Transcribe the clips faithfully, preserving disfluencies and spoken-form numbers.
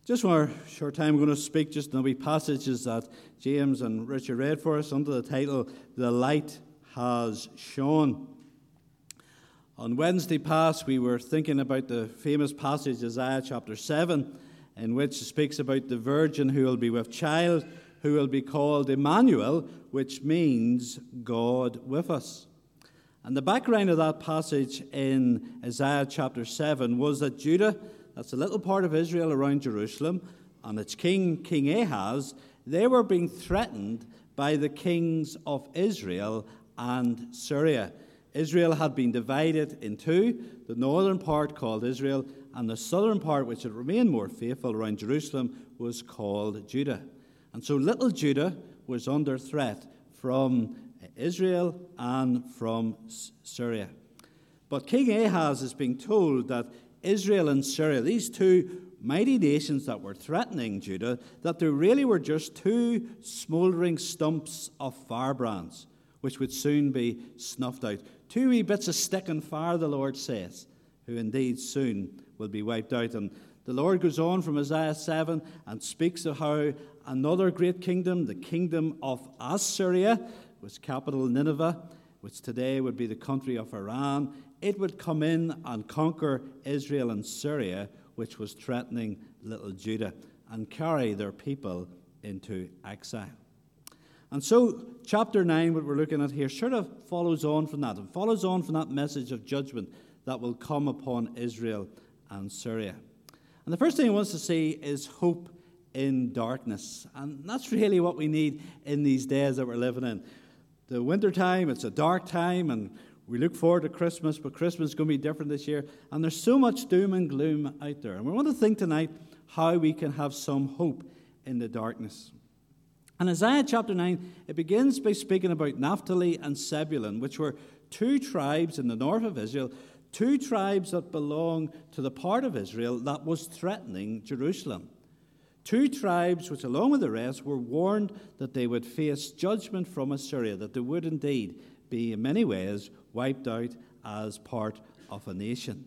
Just for a short time, I'm going to speak just in the wee passages that James and Richard read for us under the title, The Light Has Shone. On Wednesday past, we were thinking about the famous passage, Isaiah chapter seven, in which it speaks about the virgin who will be with child, who will be called Emmanuel, which means God with us. And the background of that passage in Isaiah chapter seven was that Judah, that's a little part of Israel around Jerusalem, and its king, King Ahaz, they were being threatened by the kings of Israel and Syria. Israel had been divided in two, the northern part called Israel, and the southern part, which had remained more faithful around Jerusalem, was called Judah. And so little Judah was under threat from Israel and from Syria. But King Ahaz is being told that Israel and Syria, these two mighty nations that were threatening Judah, that there really were just two smouldering stumps of firebrands, which would soon be snuffed out. Two wee bits of stick and fire, the Lord says, who indeed soon will be wiped out. And the Lord goes on from Isaiah seven and speaks of how another great kingdom, the kingdom of Assyria, was capital Nineveh, which today would be the country of Iran, it would come in and conquer Israel and Syria, which was threatening little Judah, and carry their people into exile. And so, chapter nine, what we're looking at here, sort of follows on from that, and follows on from that message of judgment that will come upon Israel and Syria. And the first thing I want us to see is hope in darkness. And that's really what we need in these days that we're living in. The winter time, it's a dark time, and we look forward to Christmas, but Christmas is going to be different this year. And there's so much doom and gloom out there. And we want to think tonight how we can have some hope in the darkness. In Isaiah chapter nine, it begins by speaking about Naphtali and Zebulun, which were two tribes in the north of Israel, two tribes that belong to the part of Israel that was threatening Jerusalem. Two tribes which, along with the rest, were warned that they would face judgment from Assyria, that they would indeed be, in many ways, wiped out as part of a nation.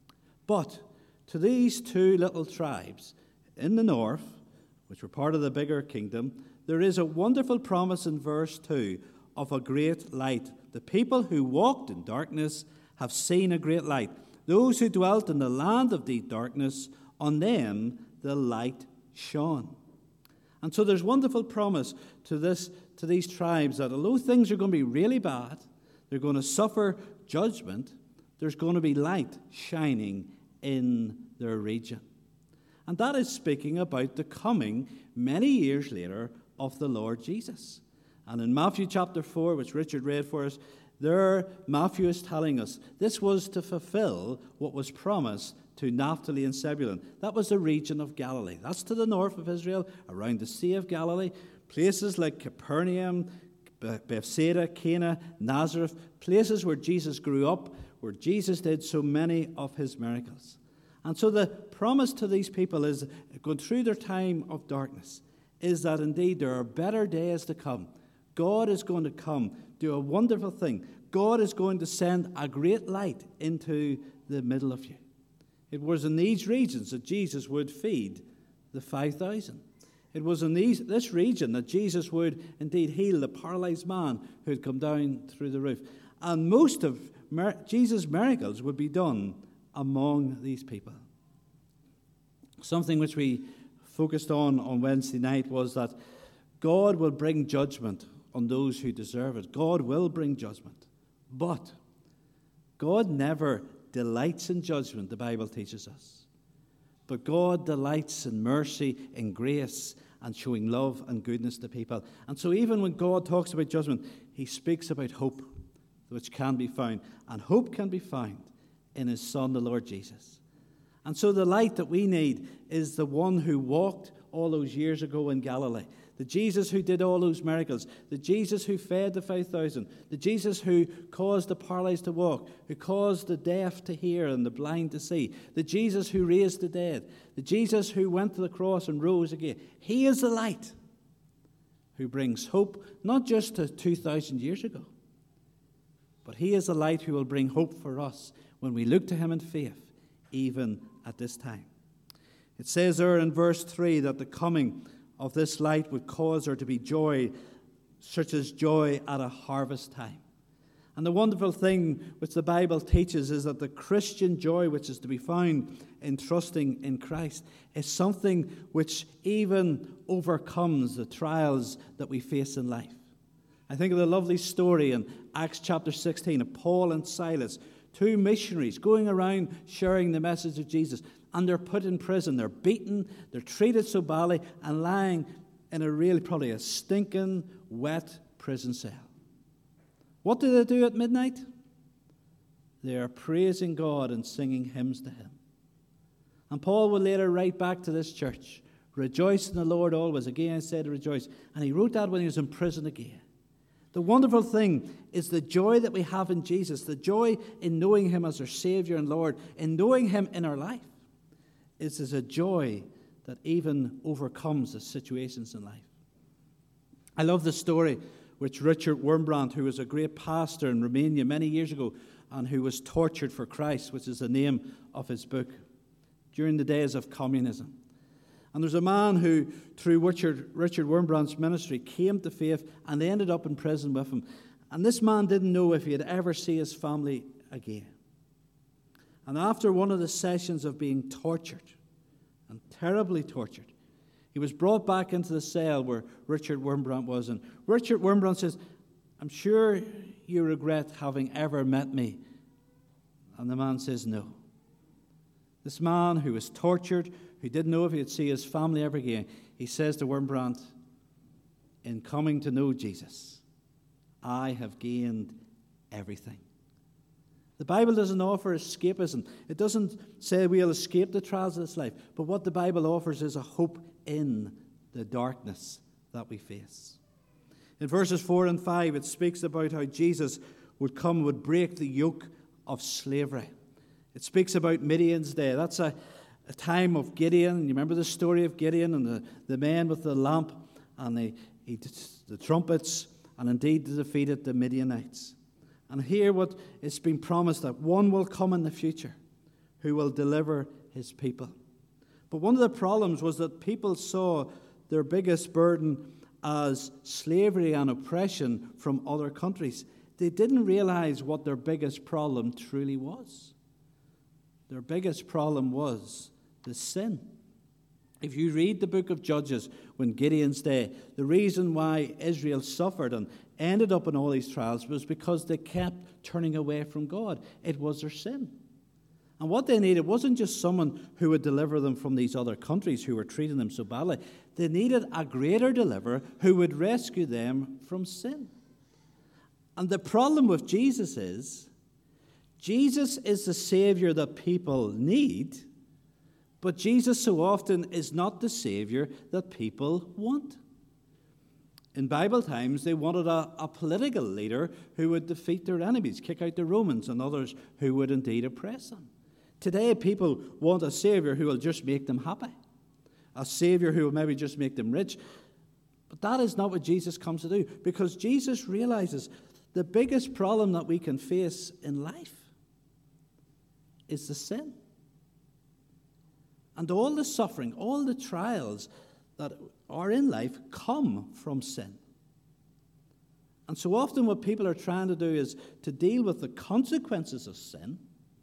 But to these two little tribes in the north, which were part of the bigger kingdom, there is a wonderful promise in verse two of a great light. The people who walked in darkness have seen a great light. Those who dwelt in the land of deep darkness, on them the light shone. And so there's wonderful promise to this to these tribes that although things are going to be really bad, they're going to suffer judgment, there's going to be light shining in their region. And that is speaking about the coming, many years later, of the Lord Jesus. And in Matthew chapter four, which Richard read for us, there Matthew is telling us this was to fulfill what was promised to Naphtali and Zebulun. That was the region of Galilee. That's to the north of Israel, around the Sea of Galilee. Places like Capernaum, Bethsaida, Cana, Nazareth, places where Jesus grew up, where Jesus did so many of his miracles. And so the promise to these people is, going through their time of darkness, is that indeed there are better days to come. God is going to come, do a wonderful thing. God is going to send a great light into the middle of you. It was in these regions that Jesus would feed the five thousand. It was in these, this region that Jesus would indeed heal the paralyzed man who had come down through the roof. And most of Mer- Jesus' miracles would be done among these people. Something which we focused on on Wednesday night was that God will bring judgment on those who deserve it. God will bring judgment. But God never delights in judgment, the Bible teaches us. But God delights in mercy and grace and showing love and goodness to people. And so even when God talks about judgment, he speaks about hope, which can be found. And hope can be found in his Son, the Lord Jesus. And so the light that we need is the one who walked all those years ago in Galilee. The Jesus who did all those miracles. The Jesus who fed the five thousand. The Jesus who caused the paralyzed to walk. Who caused the deaf to hear and the blind to see. The Jesus who raised the dead. The Jesus who went to the cross and rose again. He is the light who brings hope, not just to two thousand years ago, but he is the light who will bring hope for us when we look to him in faith, even at this time. It says there in verse three that the coming of this light would cause there to be joy, such as joy at a harvest time. And the wonderful thing which the Bible teaches is that the Christian joy which is to be found in trusting in Christ is something which even overcomes the trials that we face in life. I think of the lovely story in Acts chapter sixteen of Paul and Silas, two missionaries going around sharing the message of Jesus, and they're put in prison. They're beaten, they're treated so badly, and lying in a really probably a stinking, wet prison cell. What do they do at midnight? They are praising God and singing hymns to Him. And Paul will later write back to this church, "Rejoice in the Lord always." Again, I said rejoice. And he wrote that when he was in prison again. The wonderful thing is the joy that we have in Jesus, the joy in knowing Him as our Savior and Lord, in knowing Him in our life, is, is a joy that even overcomes the situations in life. I love the story which Richard Wurmbrand, who was a great pastor in Romania many years ago and who was tortured for Christ, which is the name of his book, during the days of communism. And there's a man who, through Richard, Richard Wurmbrand's ministry, came to faith, and they ended up in prison with him. And this man didn't know if he'd ever see his family again. And after one of the sessions of being tortured, and terribly tortured, he was brought back into the cell where Richard Wurmbrand was. And Richard Wurmbrand says, "I'm sure you regret having ever met me." And the man says, "No." This man who was tortured, who didn't know if he'd see his family ever again, he says to Wurmbrand, "In coming to know Jesus, I have gained everything." The Bible doesn't offer escapism. It doesn't say we'll escape the trials of this life. But what the Bible offers is a hope in the darkness that we face. In verses four and five, it speaks about how Jesus would come, would break the yoke of slavery. It speaks about Midian's day. That's a, a time of Gideon. You remember the story of Gideon and the, the men with the lamp and the, he, the trumpets, and indeed they defeated the Midianites. And here what is being promised, that one will come in the future who will deliver his people. But one of the problems was that people saw their biggest burden as slavery and oppression from other countries. They didn't realize what their biggest problem truly was. Their biggest problem was the sin. If you read the book of Judges, when Gideon's day, the reason why Israel suffered and ended up in all these trials was because they kept turning away from God. It was their sin. And what they needed wasn't just someone who would deliver them from these other countries who were treating them so badly. They needed a greater deliverer who would rescue them from sin. And the problem with Jesus is, Jesus is the Savior that people need, but Jesus so often is not the Savior that people want. In Bible times, they wanted a, a political leader who would defeat their enemies, kick out the Romans and others who would indeed oppress them. Today, people want a Savior who will just make them happy, a Savior who will maybe just make them rich. But that is not what Jesus comes to do, because Jesus realizes the biggest problem that we can face in life is the sin. And all the suffering, all the trials that are in life come from sin. And so often what people are trying to do is to deal with the consequences of sin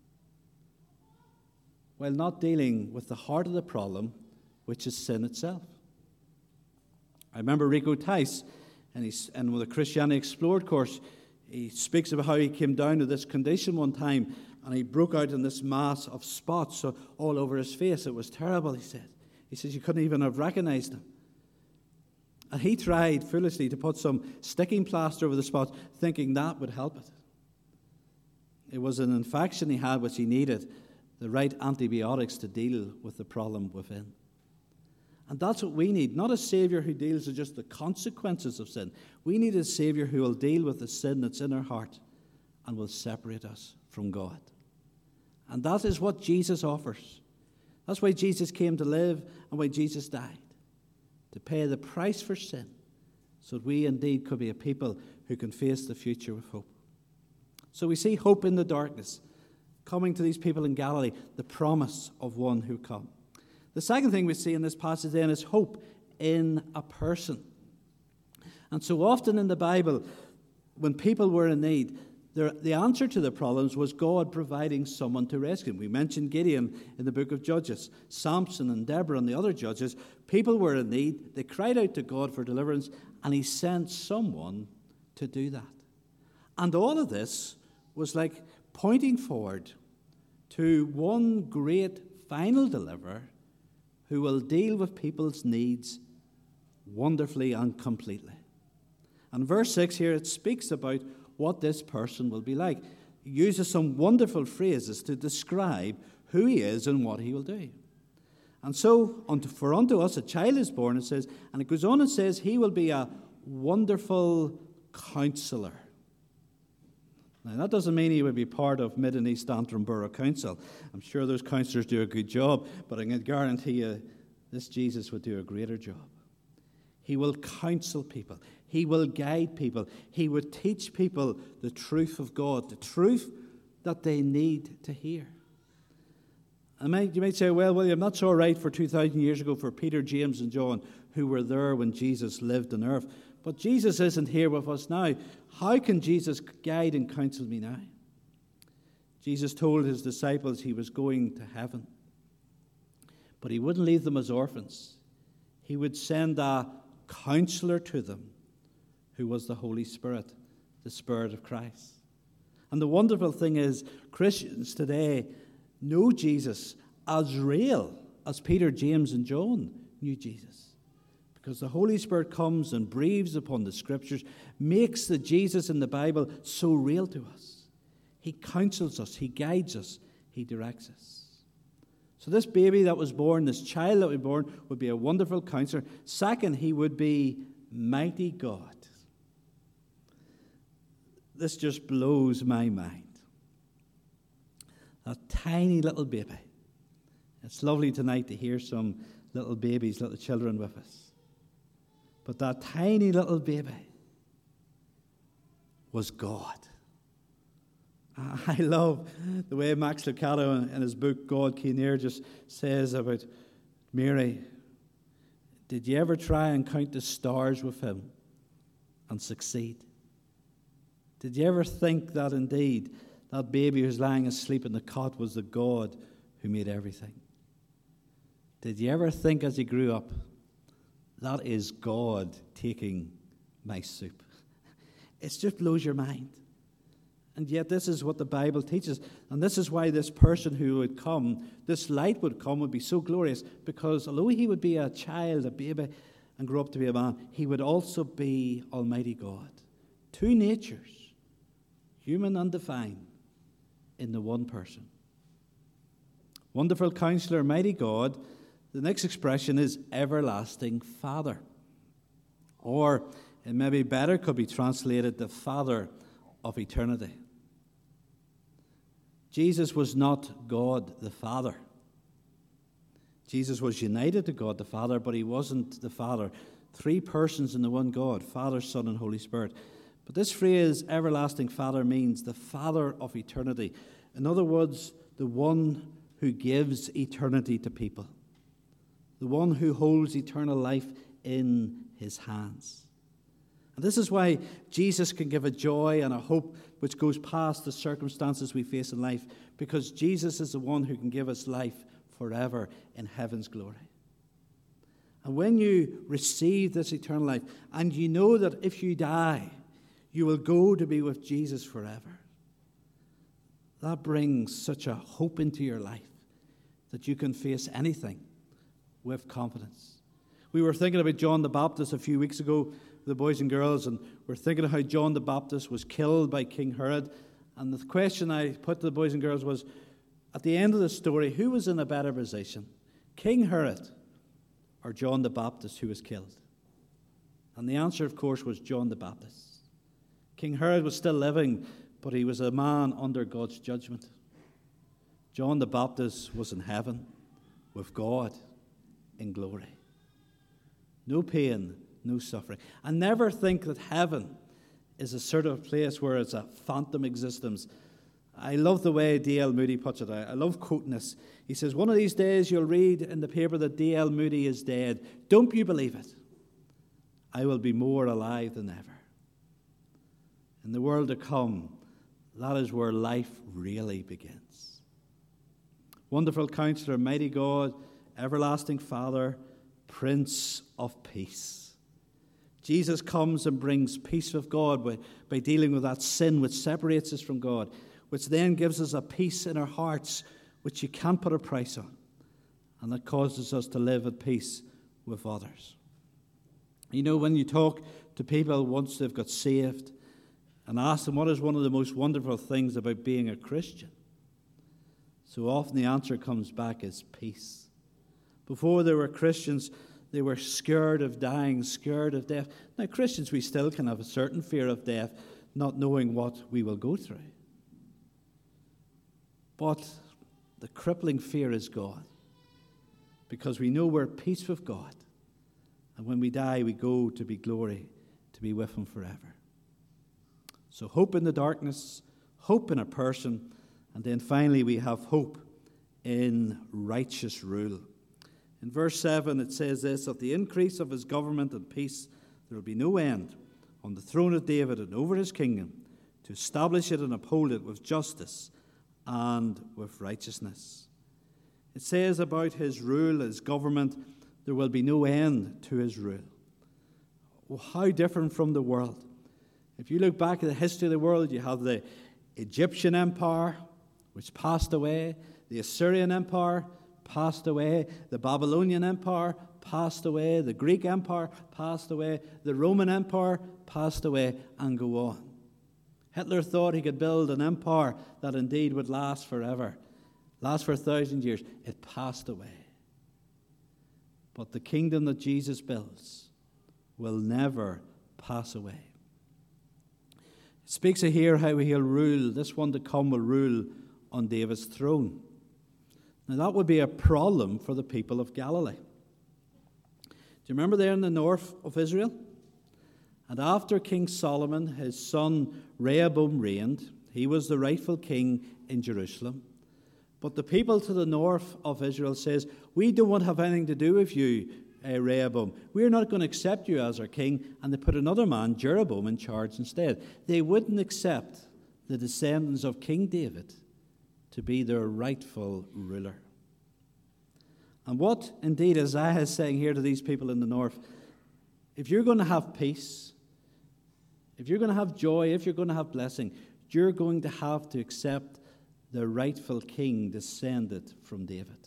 while not dealing with the heart of the problem, which is sin itself. I remember Rico Tice, and he's and with the Christianity Explored course, he speaks about how he came down to this condition one time, and he broke out in this mass of spots all over his face. It was terrible, he said. He says you couldn't even have recognized him. And he tried foolishly to put some sticking plaster over the spots, thinking that would help it. It was an infection he had which he needed the right antibiotics to deal with the problem within. And that's what we need, not a Savior who deals with just the consequences of sin. We need a Savior who will deal with the sin that's in our heart and will separate us from God. And that is what Jesus offers. That's why Jesus came to live and why Jesus died, to pay the price for sin, so that we indeed could be a people who can face the future with hope. So we see hope in the darkness, coming to these people in Galilee, the promise of one who come. The second thing we see in this passage then is hope in a person. And so often in the Bible, when people were in need, the answer to the problems was God providing someone to rescue them. We mentioned Gideon in the book of Judges, Samson and Deborah and the other judges. People were in need. They cried out to God for deliverance, and he sent someone to do that. And all of this was like pointing forward to one great final deliverer who will deal with people's needs wonderfully and completely. And verse six here, it speaks about what this person will be like. He uses some wonderful phrases to describe who he is and what he will do. And so, unto, for unto us a child is born, it says, and it goes on and says, he will be a wonderful counselor. Now, that doesn't mean he would be part of Mid and East Antrim Borough Council. I'm sure those councillors do a good job, but I can guarantee you this Jesus would do a greater job. He will counsel people. He will guide people. He would teach people the truth of God, the truth that they need to hear. And you might say, well, William, that's all right for two thousand years ago for Peter, James, and John, who were there when Jesus lived on earth. But Jesus isn't here with us now. How can Jesus guide and counsel me now? Jesus told his disciples he was going to heaven. But he wouldn't leave them as orphans. He would send a counselor to them, who was the Holy Spirit, the Spirit of Christ. And the wonderful thing is, Christians today know Jesus as real as Peter, James, and John knew Jesus. Because the Holy Spirit comes and breathes upon the Scriptures, makes the Jesus in the Bible so real to us. He counsels us, he guides us, he directs us. So this baby that was born, this child that was born, would be a wonderful counselor. Second, he would be mighty God. This just blows my mind. A tiny little baby. It's lovely tonight to hear some little babies, little children with us. But that tiny little baby was God. I love the way Max Lucado in his book, God Came Near, just says about Mary. Did you ever try and count the stars with him and succeed? Did you ever think that indeed that baby who's lying asleep in the cot was the God who made everything? Did you ever think as he grew up, that is God taking my soup? It just blows your mind. And yet this is what the Bible teaches. And this is why this person who would come, this light would come, would be so glorious. Because although he would be a child, a baby, and grow up to be a man, he would also be Almighty God. Two natures, human and divine, in the one person. Wonderful Counselor, Mighty God. The next expression is Everlasting Father. Or it maybe better could be translated the Father of eternity. Jesus was not God the Father. Jesus was united to God the Father, but he wasn't the Father. Three persons in the one God, Father, Son, and Holy Spirit. But this phrase, Everlasting Father, means the Father of eternity. In other words, the one who gives eternity to people. The one who holds eternal life in his hands. And this is why Jesus can give a joy and a hope which goes past the circumstances we face in life, because Jesus is the one who can give us life forever in heaven's glory. And when you receive this eternal life, and you know that if you die, you will go to be with Jesus forever, that brings such a hope into your life that you can face anything with confidence. We were thinking about John the Baptist a few weeks ago, the boys and girls, and we're thinking of how John the Baptist was killed by King Herod. And the question I put to the boys and girls was, at the end of the story, who was in a better position? King Herod or John the Baptist who was killed? And the answer, of course, was John the Baptist. King Herod was still living, but he was a man under God's judgment. John the Baptist was in heaven with God in glory. No pain, no suffering. And never think that heaven is a sort of place where it's a phantom existence I love the way D L Moody puts it. I, I love quoting this. He says, one of these days you'll read in the paper that D L Moody is dead. Don't you believe it? I will be more alive than ever. In the world to come, that is where life really begins. Wonderful Counselor, mighty God, everlasting Father, Prince of Peace. Jesus comes and brings peace with God by, by dealing with that sin which separates us from God, which then gives us a peace in our hearts which you can't put a price on, and that causes us to live at peace with others. You know, when you talk to people once they've got saved and ask them what is one of the most wonderful things about being a Christian, so often the answer comes back as peace. Before they were Christians, they were scared of dying, scared of death. Now, Christians, we still can have a certain fear of death, not knowing what we will go through. But the crippling fear is gone, because we know we're at peace with God. And when we die, we go to be glory, to be with Him forever. So hope in the darkness, hope in a person, and then finally we have hope in righteous rule. In verse seven it says this, of the increase of His government and peace there will be no end on the throne of David and over His kingdom, to establish it and uphold it with justice and with righteousness. It says about His rule, His government, there will be no end to His rule. Well, how different from the world. If you look back at the history of the world, you have the Egyptian Empire, which passed away, the Assyrian Empire passed away, the Babylonian Empire passed away, the Greek Empire passed away, the Roman Empire passed away, and go on. Hitler thought he could build an empire that indeed would last forever, last for a thousand years. It passed away. But the kingdom that Jesus builds will never pass away. It speaks of here how He'll rule, this one to come will rule on David's throne. Now that would be a problem for the people of Galilee. Do you remember there in the north of Israel? And after King Solomon, his son Rehoboam reigned. He was the rightful king in Jerusalem. But the people to the north of Israel says, we don't want to have anything to do with you, uh, Rehoboam. We're not going to accept you as our king. And they put another man, Jeroboam, in charge instead. They wouldn't accept the descendants of King David to be their rightful ruler. And what indeed Isaiah is saying here to these people in the north, if you're going to have peace, if you're going to have joy, if you're going to have blessing, you're going to have to accept the rightful king descended from David.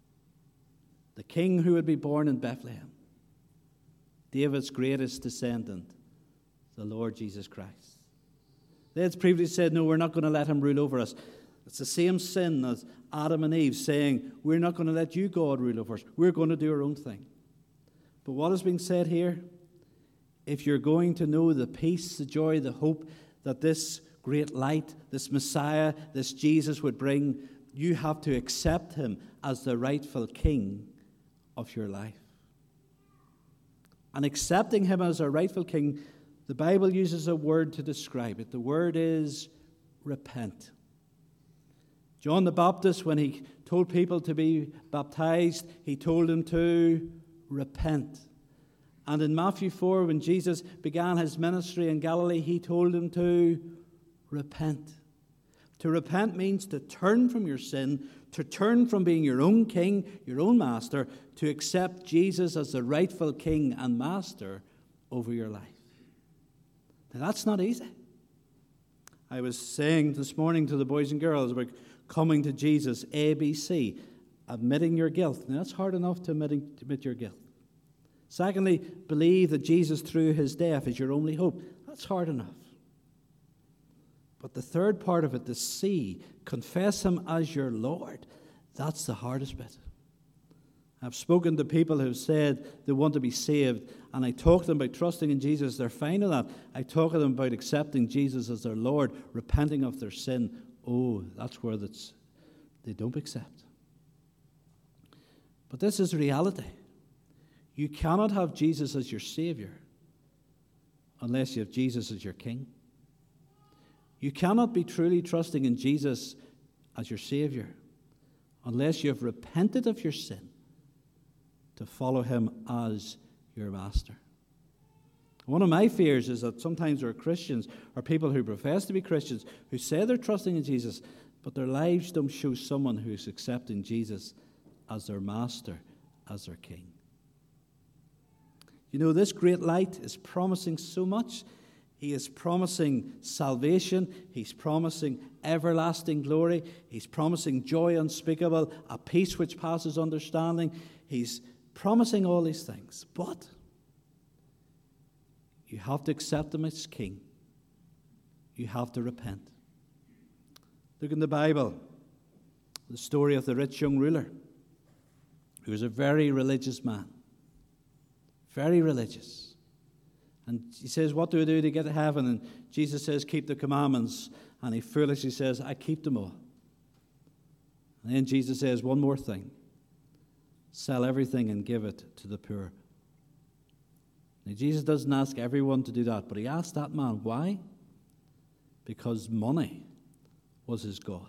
The king who would be born in Bethlehem. David's greatest descendant, the Lord Jesus Christ. They had previously said, no, we're not going to let Him rule over us. It's the same sin as Adam and Eve saying, we're not going to let you, God, rule over us. We're going to do our own thing. But what is being said here? If you're going to know the peace, the joy, the hope that this great light, this Messiah, this Jesus would bring, you have to accept Him as the rightful king of your life. And accepting Him as our rightful king, the Bible uses a word to describe it. The word is repent. John the Baptist, when he told people to be baptized, he told them to repent. And in Matthew four, when Jesus began His ministry in Galilee, He told them to repent. To repent means to turn from your sin, to turn from being your own king, your own master, to accept Jesus as the rightful king and master over your life. Now, that's not easy. I was saying this morning to the boys and girls about coming to Jesus, A B C, admitting your guilt. Now, that's hard enough to admit, to admit your guilt. Secondly, believe that Jesus through His death is your only hope. That's hard enough. But the third part of it, the C, confess Him as your Lord, that's the hardest bit. I've spoken to people who have said they want to be saved, and I talk to them about trusting in Jesus. They're fine with that. I talk to them about accepting Jesus as their Lord, repenting of their sin. Oh, that's where that's, they don't accept. But this is reality. You cannot have Jesus as your Savior unless you have Jesus as your King. You cannot be truly trusting in Jesus as your Savior unless you have repented of your sin to follow him as your master. One of my fears is that sometimes there are Christians or people who profess to be Christians who say they're trusting in Jesus, but their lives don't show someone who's accepting Jesus as their master, as their king. You know, this great light is promising so much. He is promising salvation. He's promising everlasting glory. He's promising joy unspeakable, a peace which passes understanding. He's promising all these things. But you have to accept him as king. You have to repent. Look in the Bible, the story of the rich young ruler, who was a very religious man. Very religious. And he says, what do I do to get to heaven? And Jesus says, keep the commandments. And he foolishly says, I keep them all. And then Jesus says, one more thing. Sell everything and give it to the poor. Now, Jesus doesn't ask everyone to do that, but he asked that man, why? Because money was his God.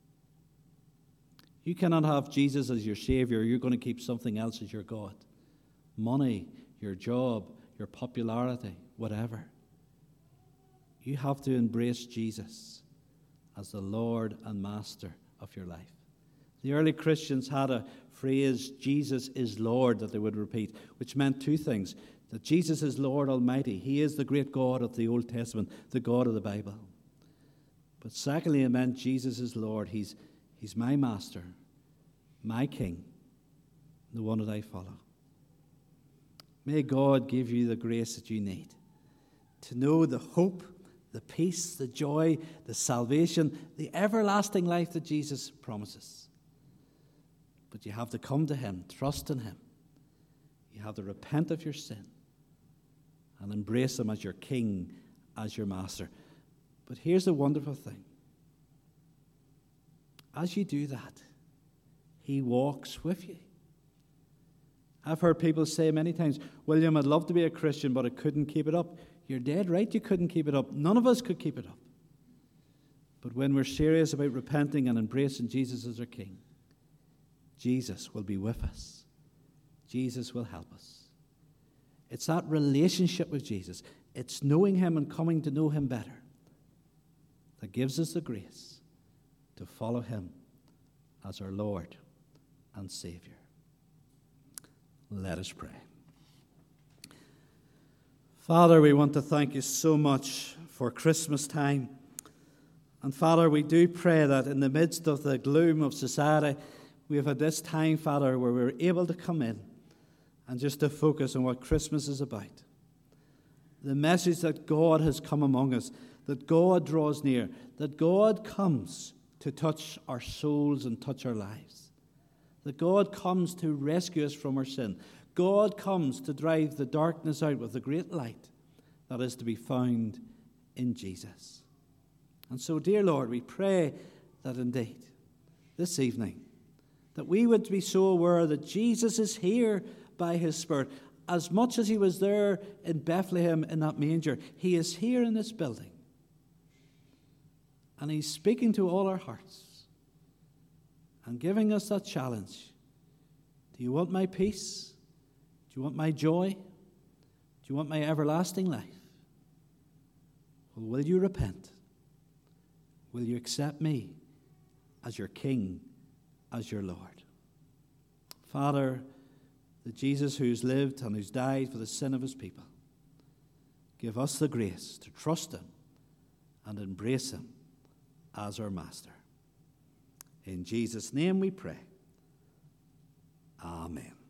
You cannot have Jesus as your Savior. You're going to keep something else as your God. Money, your job, your popularity, whatever. You have to embrace Jesus as the Lord and Master of your life. The early Christians had a phrase, Jesus is Lord, that they would repeat, which meant two things. That Jesus is Lord Almighty. He is the great God of the Old Testament, the God of the Bible. But secondly, it meant Jesus is Lord. He's, he's my Master, my King, the one that I follow. May God give you the grace that you need to know the hope, the peace, the joy, the salvation, the everlasting life that Jesus promises. But you have to come to him, trust in him. You have to repent of your sin and embrace him as your king, as your master. But here's the wonderful thing. As you do that, he walks with you. I've heard people say many times, William, I'd love to be a Christian, but I couldn't keep it up. You're dead right, you couldn't keep it up. None of us could keep it up. But when we're serious about repenting and embracing Jesus as our king, Jesus will be with us. Jesus will help us. It's that relationship with Jesus. It's knowing him and coming to know him better that gives us the grace to follow him as our Lord and Savior. Let us pray. Father, we want to thank you so much for Christmas time. And Father, we do pray that in the midst of the gloom of society, we have had this time, Father, where we're able to come in and just to focus on what Christmas is about. The message that God has come among us, that God draws near, that God comes to touch our souls and touch our lives. That God comes to rescue us from our sin. God comes to drive the darkness out with the great light that is to be found in Jesus. And so, dear Lord, we pray that indeed, this evening, that we would be so aware that Jesus is here by his Spirit. As much as he was there in Bethlehem in that manger, he is here in this building. And he's speaking to all our hearts and giving us that challenge. Do you want my peace? Do you want my joy? Do you want my everlasting life? Well, will you repent? Will you accept me as your King, as your Lord? Father, the Jesus who's lived and who's died for the sin of his people, give us the grace to trust him and embrace him as our Master. In Jesus' name we pray. Amen.